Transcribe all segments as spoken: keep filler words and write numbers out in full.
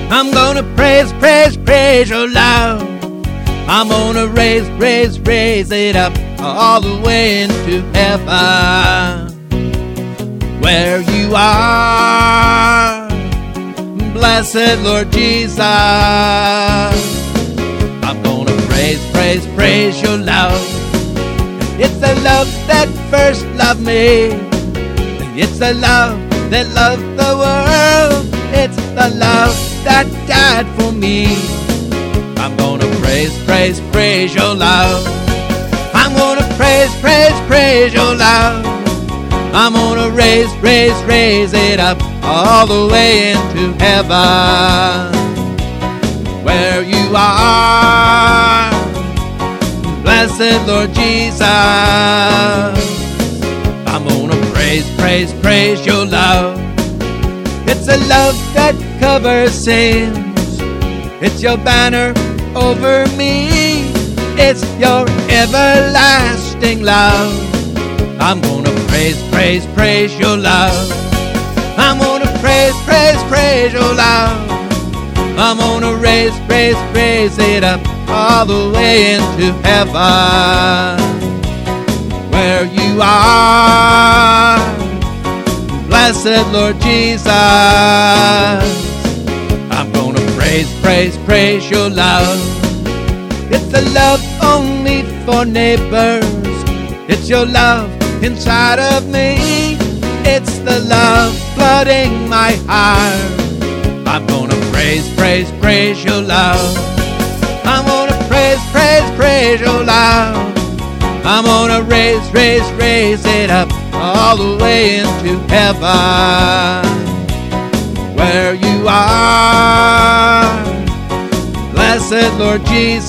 I'm gonna praise, praise, praise your love. I'm gonna raise, raise, raise it up all the way into heaven. Where you are, blessed Lord Jesus, I'm gonna praise, praise, praise your love. It's the love that first loved me. It's the love that loved the world. It's the love that died for me. I'm gonna praise, praise, praise your love. I'm gonna praise, praise, praise your love. I'm gonna raise, raise, raise it up all the way into heaven. Where you are, blessed Lord Jesus, I'm gonna praise, praise, praise your love. It's a love that covers sins. It's your banner over me. It's your everlasting love. I'm gonna praise, praise, praise your love. I'm gonna praise, praise, praise your love. I'm gonna raise, raise, raise it up all the way into heaven. Where you are, blessed Lord Jesus, I'm gonna praise, praise, praise your love. It's the love only for neighbors. It's your love inside of me. It's the love flooding my heart. I'm gonna praise, praise, praise your love. I'm gonna praise, praise, praise your love. I'm gonna raise, raise, raise it up all the way into heaven. Where you are, blessed Lord Jesus,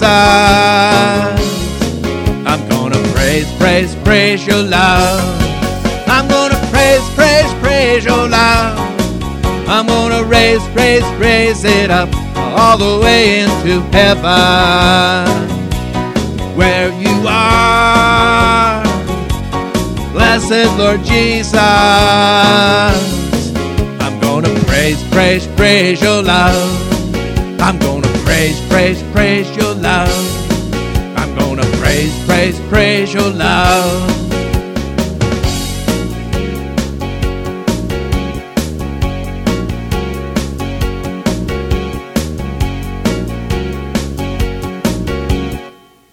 I'm gonna praise, praise, praise your love. I'm gonna praise, praise, praise your love. I'm gonna raise, raise, raise it up all the way into heaven. Where you are, blessed Lord Jesus, I'm gonna praise, praise, praise your love. I'm gonna praise, praise, praise your love. I'm gonna praise, praise, praise your love.